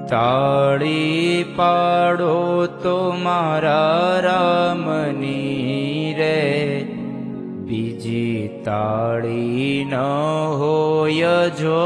તાળી પાડો તો મારા રામની રે, બીજી તાળી ન હોય જો.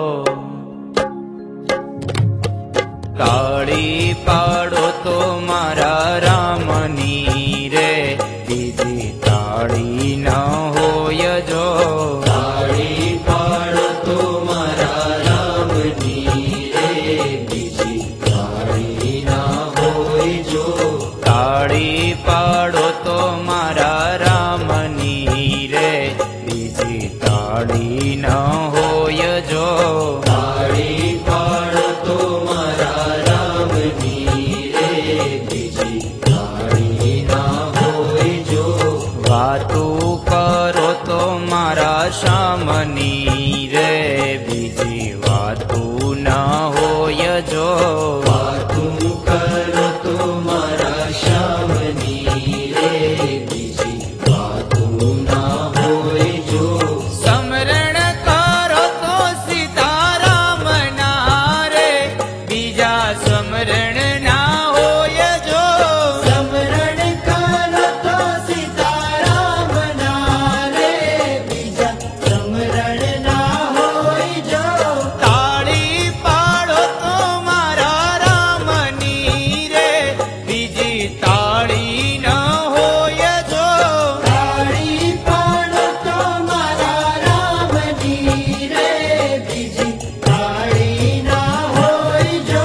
તાળી પાડો તો મારા રામની રે, બીજી તાળી ન હોય જો. તાળી પાડો તો મારા રામની રે, બીજી તાળી ના હોય જો. તાળી પાડો તો મારા રામની રે, બીજી તાળી ન હોય જો. તાળી પાડો તો મારા રામની રે, બીજી તાળી ના હોય જો. વાતું કરો તો મારા શામની રે, બીજી વાતું ન હોય જો. વાતું કરો તો મારા શ્યામની રે, બીજી વાતું ના હોય જો. સ્મરણ કરો તો સીતારામના રે, બીજા સ્મરણ ના હોય જો. સ્મરણ કરો તો સીતારામના રે, બીજા સ્મરણ ના હોય જો. તાળી પાડો તો મારા રામની રે, બીજી તાળી ન હોય જો. તાળી પાડો તો મારા રામની રે, બીજી તાળી ના હોય જો.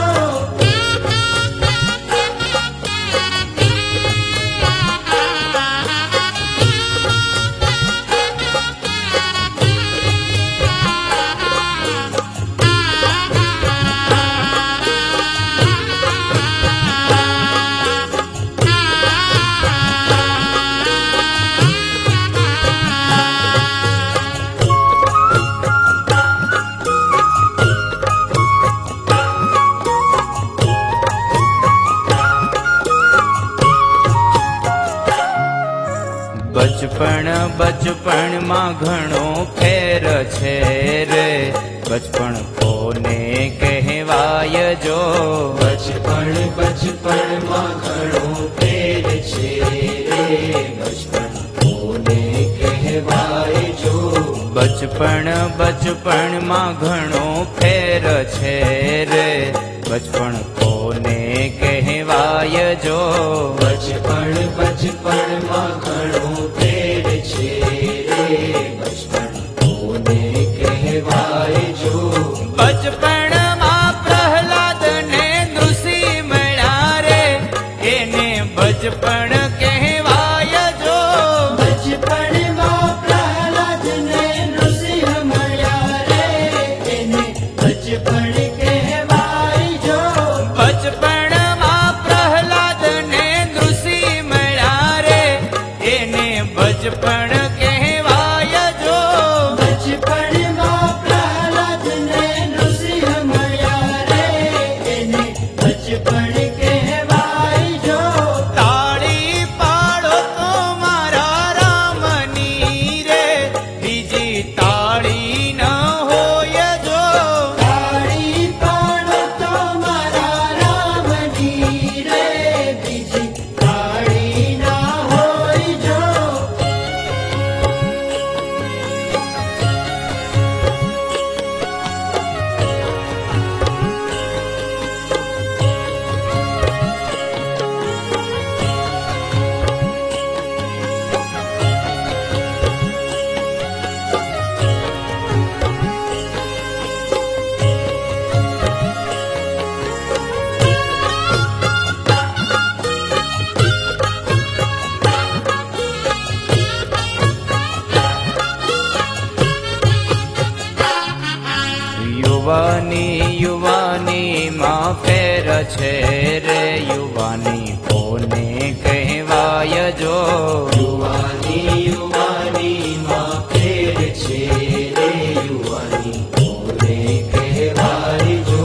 બચપણમાં ઘણો ફેર છે રે, બચપણ કોને કહેવાય જો. બચપણમાં ઘણો ફેર છે રે, બચપણ કોને કહેવાય જો. બચપણમાં ઘણો ફેર છે રે, બચપણ કોને કહેવાય જો. બચપણમાં ઘણો ફેર છે રે, બચપણ કોને કહેવાય જો. બચપણમાં પ્રહલાદ ને નૃસિંહ મળ્યા રે, એને બચપણ કહેવાય જો. બચપણમાં પ્રહલાદ ને નૃસિંહ મળ્યા રે, એને બચપણ કહેવાય જો. બચપણમાં પ્રહલાદ ને નૃસિંહ મળ્યા રે, એને બચપણ કહેવાય જો. બચપણમાં પ્રહલાદ ને નૃસિંહ મળ્યા રે, એને બચપણ કહેવાય જો. તાળી પાડો તો મારા રામની રે, બીજી તાળી ન હોય જો. તાળી પાડો તો મારા રામની રે, બીજી તાળી ના હોય જો. યુવાની માં ફેર છે રે, યુવાની કોને કહેવાય જો. યુવાની માં ફેર છે રે, યુવાની કોને કહેવાય જો.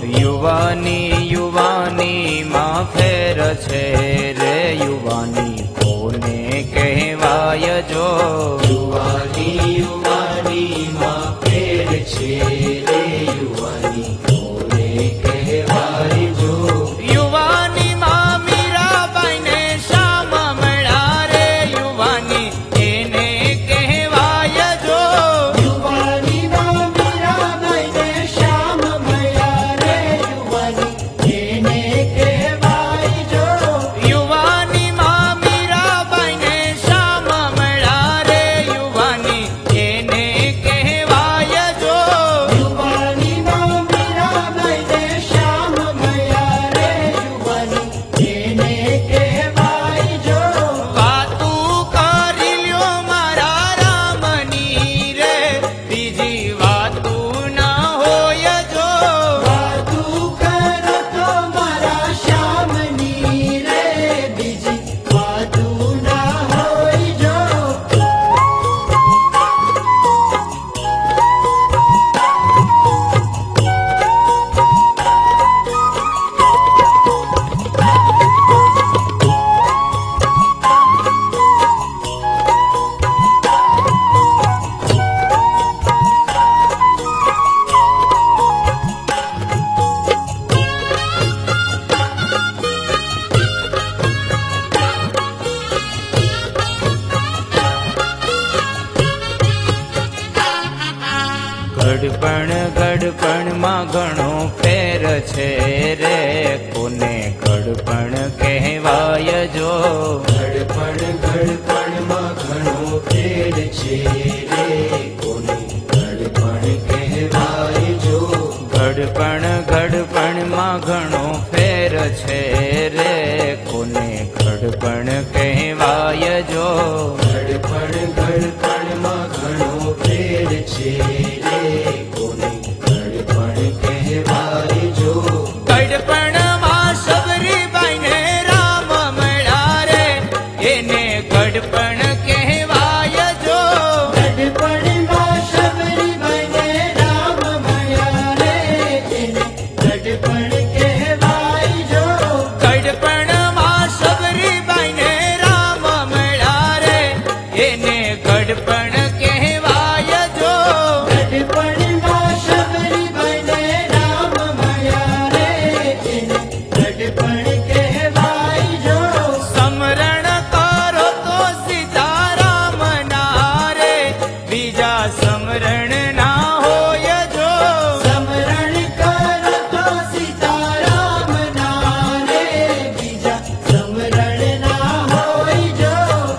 યુવાની માં ફેર છે રે, યુવાની કોને કહેવાય જો. યુવાની માં ફેર છે રે, યુવાની કોને કહેવાય ગડપણમાં ઘણો ફેર છે રે, કોને ગડપણ કહેવાય જો. ગડપણમાં ઘણો ફેર છે રે, કોને ગડપણ કહેવાય જો. ગડપણમાં ઘણો ફેર છે રે, કોને ગડપણ કહેવાય જો. ગડપણમાં ઘણો ફેર છે રે, કોને ગડપણ કહેવાય જો. ગડપણમાં સબરીબાઈને રામ મળ્યા રે, એને ગડપણ કહેવાય જો. ગડપણમાં સબરીબાઈને રામ મળ્યા રે, એને ગડપણ કહેવાય જો. ગડપણમાં સબરીબાઈને રામ મળ્યા રે, એને ગડપણ કહેવાય જો. ગડપણમાં સબરીબાઈને રામ મળ્યા રે, એને ગડપણ કહેવાય જો. સમરણ કરો તો સીતારામ ના રે, બીજા સમરણ ના હોય જો. સમરણ કરો તો સીતારામ ના રે, બીજા સમરણ ના હોય જો.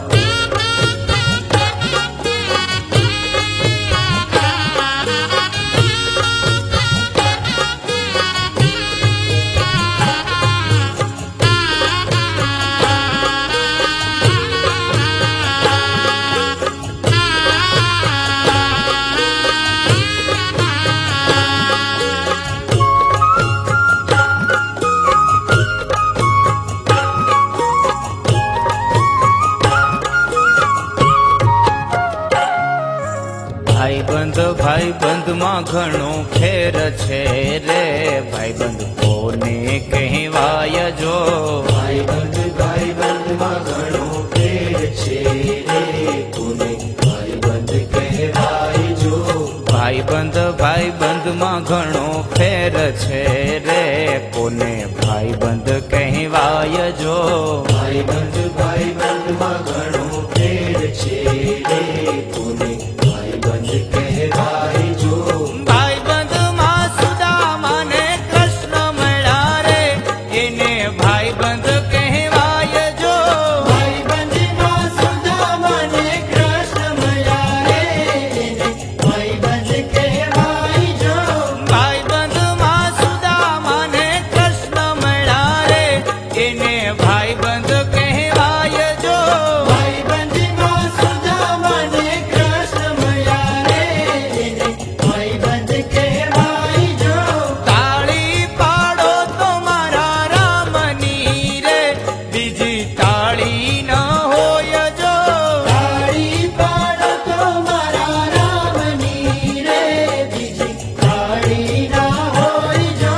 ભાઈબંધમાં ઘણો ફેર છે રે, ભાઈબંધ કોને કહેવાય જો. ભાઈબંધમાં ઘણો ફેર છે રે, કોને ભાઈબંધ કહેવાય જો. ભાઈબંધમાં ઘણો ફેર છે રે, કોને ભાઈબંધ કહેવાય જો. ભાઈબંધમાં ઘણો ફેર છે રે, કોને ભાઈબંધ કહેવાય જો. ભાઈબંધમાં સુદામાને કૃષ્ણ મળ્યા રે, એને ભાઈબંધ કહેવાય જો. ભાઈબંધમાં સુદામાને કૃષ્ણ મળ્યા રે, એને ભાઈબંધ કહેવાય જો. ભાઈબંધમાં સુદામાને કૃષ્ણ મળ્યા રે, એને ભાઈબંધ કહેવાય જો. ભાઈબંધમાં સુદામાને કૃષ્ણ મળ્યા રે, એને ભાઈબંધ કહેવાય જો. તાળી પાડો તો મારા રામની રે, બીજી તાળી ન હોય જો. તાળી પાડો તો મારા રામની રે, બીજી તાળી ના હોય જો.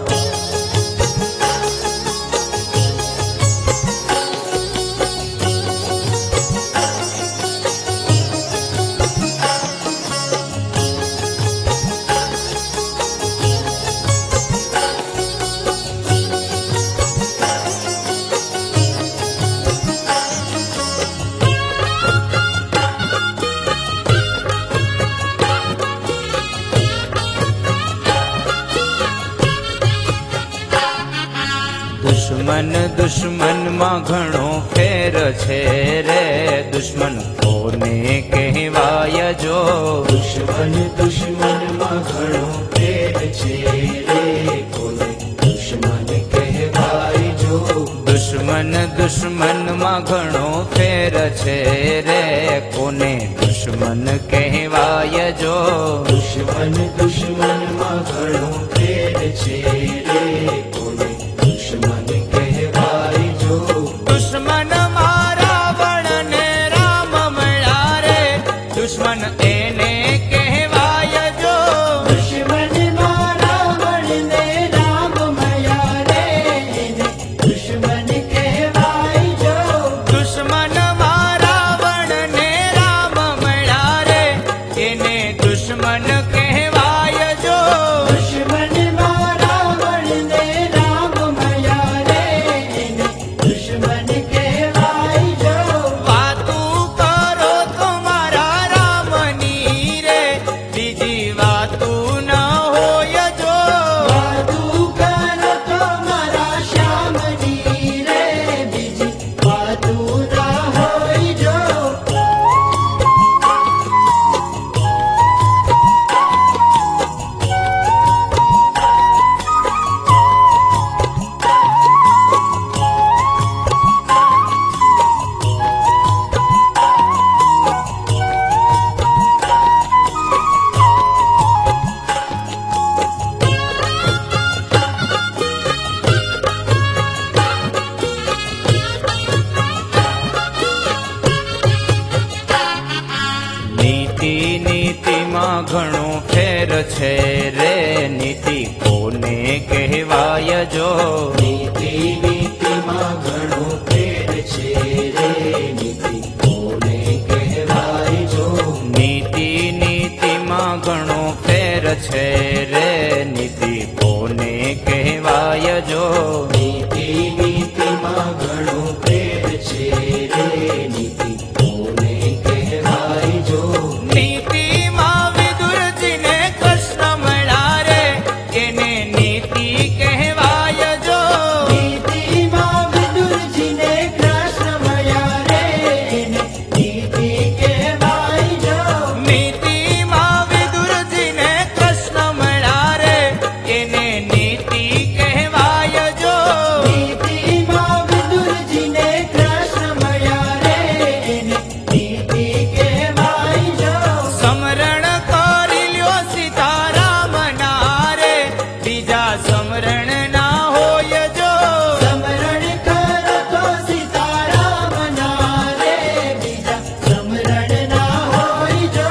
દુશ્મનમાં ઘણો ફેર છે રે, દુશ્મન કોને કહેવાય જો. દુશ્મનમાં ઘણો ફેર છે રે, કોને દુશ્મન કહેવાય જો. દુશ્મનમાં ઘણો ફેર છે રે, કોને દુશ્મન કહેવાય જો. દુશ્મનમાં ઘણો ફેર છે રે, કોને દુશ્મન કહેવાય જો. દુશ્મન મારા વણને રામ મળ્યા રે, દુશ્મન એને કહેવાય જો. દુશ્મનમાં રાવણને રામ મળ્યા રે, એને દુશ્મન કહેવાય જો. દુશ્મન મારા વણને રામ મળ્યા રે, એને દુશ્મન કહેવાય જો. દુશ્મનમાં રાવણ રે નીતિ કોને કહેવાય જો નીતિ નીતિમાં ઘણો ફેર છે રે નીતિ કોને કહેવાય જો નીતિ નીતિમાં ઘણો ફેર છે રે નીતિ કોને કહેવાય જો નીતિ નીતિમાં ઘણો ફેર છે રે નીતિ કોને કહેવાય જો નીતિમાં વિદુરજીને કૃષ્ણ મળ્યા રે એને નીતિ કહેવાય જો નીતિમાં વિદુરજીને કૃષ્ણ મળ્યા રે એને નીતિ કહેવાય જો નીતિમાં વિદુરજીને કૃષ્ણ મળ્યા રે એને નીતિ કહેવાય જો નીતિમાં વિદુરજીને કૃષ્ણ મળ્યા રે એને નીતિ કહેવાય જો સમરણ કરી લ્યો સીતારામ ના રે બીજા સમરણ ના હોય જો સમરણ કરો તો સીતારામ ના રે બીજા સમરણ ના હોય જો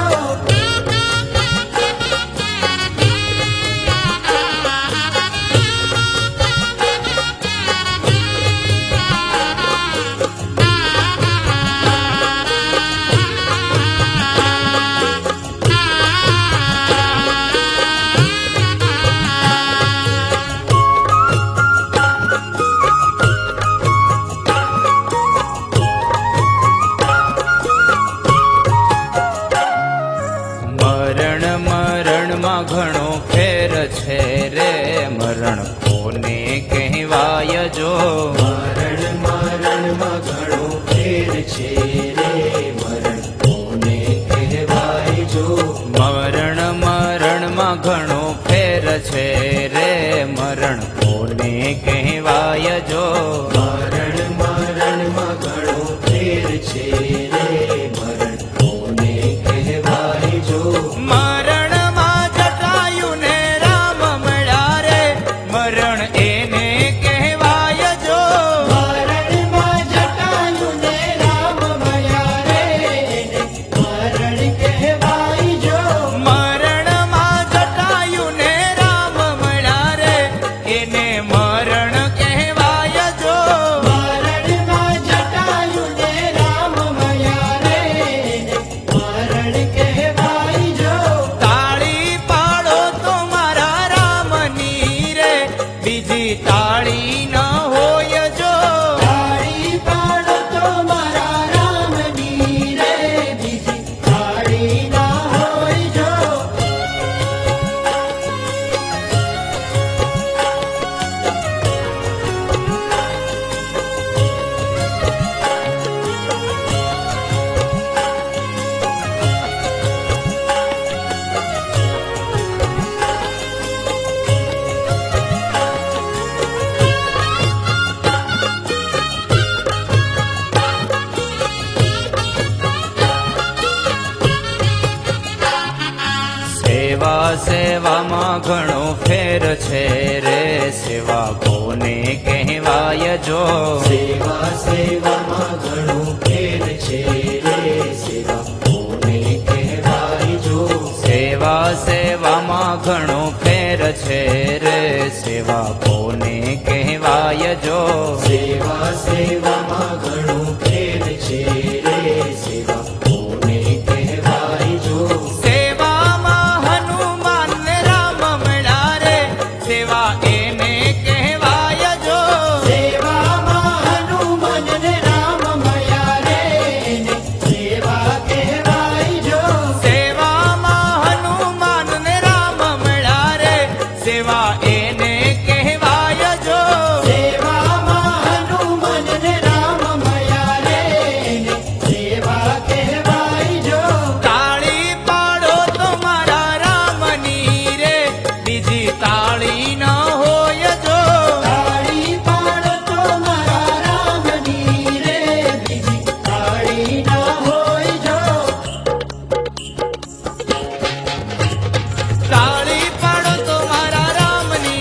મરણ મરણમાં ઘણો ફેર છે રે મરણ કોને કહેવાય જો મરણ મરણમાં ઘણો ફેર છે રે મરણ કોને કહેવાય જો મરણ મરણમાં ઘણો ફેર છે રે મરણ કોને કહેવાય જો મરણ મરણમાં ઘણો ફેર છે રે મરણ કોને કહેવાય જો મરણમાં જટાયું ને રામ મળ્યા રે મરણ એને કહેવાય જો મરણમાં જટાયું ને રામ મળ્યા રે એને મરણ કહેવાય જો મરણમાં જટાયું ને રામ મળ્યા રે એને મરણ કહેવાય જો મરણમાં જટાયું ને રામ મળ્યા રે એને મરણ કહેવાય જો તાળી પાડો તો મારા રામની રે બીજી તાળી ન હોય જો તાળી પાડો તો મારા રામની રે બીજી તાળી ના હોય જો સેવા સેવામાં ઘણો ફેર છે રે સેવા કોને કહેવાય જો સેવા સેવામાં ઘણો ફેર છે રે સેવા કોને કહેવાય જો સેવા સેવામાં ઘણો ફેર છે રે સેવા કોને કહેવાય જો સેવા સેવામાં ઘણો ફેર છે રે સેવા કોને કહેવાય જો સેવામાં હનુમાન ને રામ મળ્યા રે સેવા એને કહેવાય જો સેવામાં હનુમાન ને રામ મળ્યા રે એને સેવા કહેવાય જો સેવામાં હનુમાન ને રામ મળ્યા રે સેવા એને કહેવાય જો સેવામાં હનુમાન ને રામ મળ્યા રે એને સેવા કહેવાય જો તાળી પાડો તો મારા રામની રે બીજી તાળી ન હોય જો તાળી પાડો તો મારા રામની રે બીજી તાળી ના હોય જો તાળી પાડો તો મારા રામની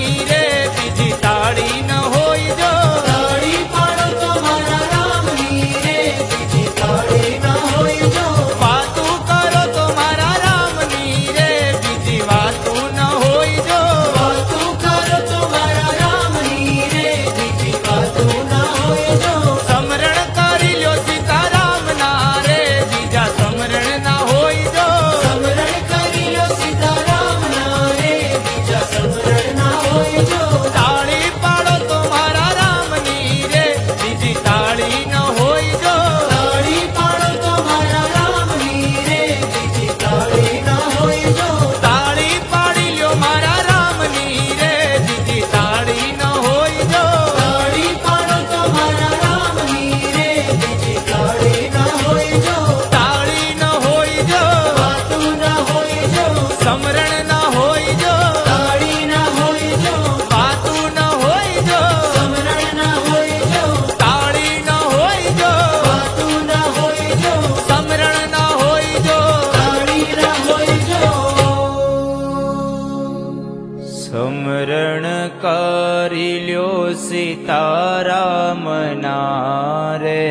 સમરણ કરી લ્યો સીતારામ ના રે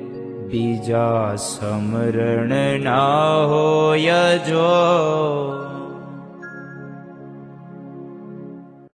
બીજા સમરણ ના હોય જો